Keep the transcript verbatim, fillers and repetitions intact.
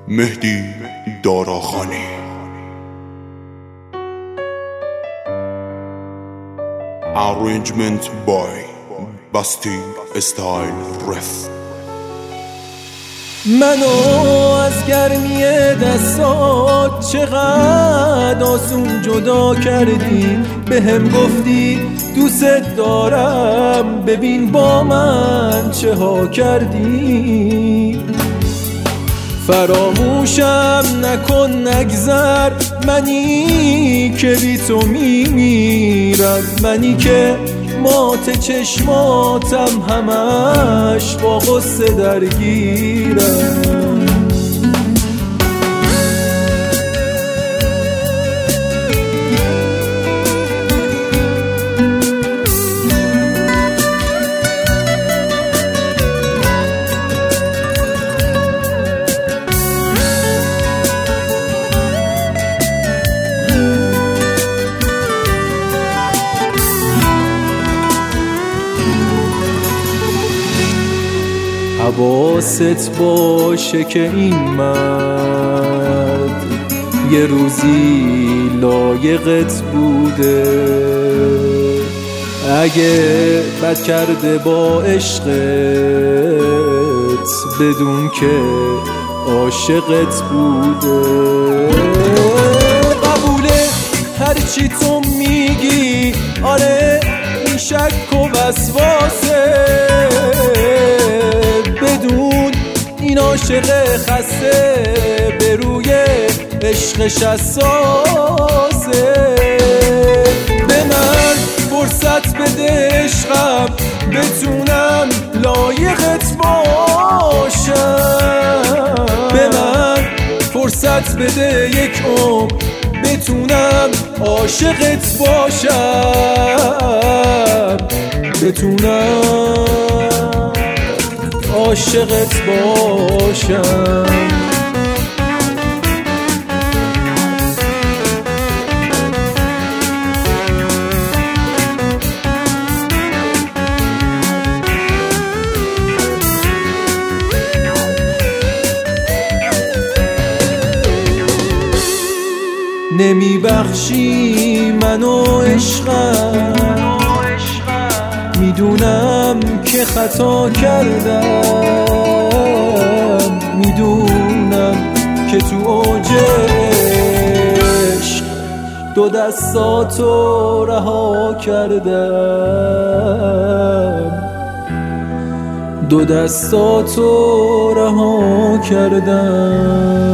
مهدی داراخانی. Arrangement by Basti Style Ref. منو از گرمی دستات چقدر آسون جدا کردی، به هم گفتی دوست دارم، ببین با من چه ها کردی. فراموشم نکن نگذر، منی که بی تو میمیرم، منی که مات چشماتم همش با غصه درگیرم. حواست باشه که این مرد یه روزی لایقت بوده، اگه بد کرده با عشقت بدون که عاشقت بوده. قبوله هرچی تو میگی، آره این شک و وسواسه، بدون این عاشق خسته به روی عشقش اساسه. به من فرصت بده عشقم، بتونم لایقت باشم. به من فرصت بده یک عمر، بتونم عاشقت باشم، بتونم عاشقت باشم. نمی بخشی منو عشقم، میدونم که خطا کردم، میدونم که تو اوج عشق دو دستاتو رها کردم، دو دستاتو رها کردم.